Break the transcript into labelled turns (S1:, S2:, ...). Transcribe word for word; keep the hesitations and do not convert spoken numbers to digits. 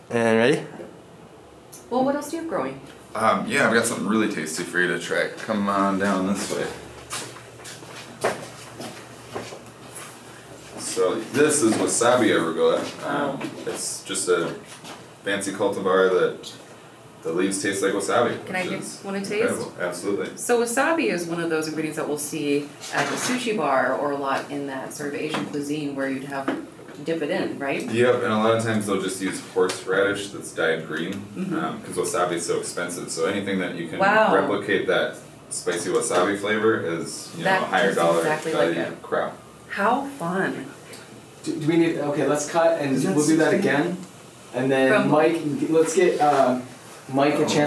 S1: And ready?
S2: Well, what else do you have growing?
S3: Um, yeah, I've got something really tasty for you to try. Come on down this way. So this is wasabi arugula. Um, it's just a fancy cultivar that the leaves taste like wasabi.
S2: Can I
S3: which
S2: get
S3: is
S2: one to taste?
S3: incredible. Absolutely.
S2: So wasabi is one of those ingredients that we'll see at the sushi bar or a lot in that sort of Asian cuisine where you'd have dip it in, right?
S3: Yep, and a lot of times they'll just use horseradish that's dyed green because
S2: Mhm.
S3: um, wasabi is so expensive. So anything that you can
S2: Wow.
S3: replicate that spicy wasabi flavor is you know
S2: That
S3: a higher
S2: tastes
S3: dollar
S2: exactly
S3: value
S2: like it.
S3: crop.
S2: How fun.
S4: Do, do we need? Okay, let's cut and
S1: Is that
S4: we'll do that
S1: sixteen?
S4: again, and then
S2: From-
S4: Mike. Let's get uh, Mike a
S3: Oh.
S4: chance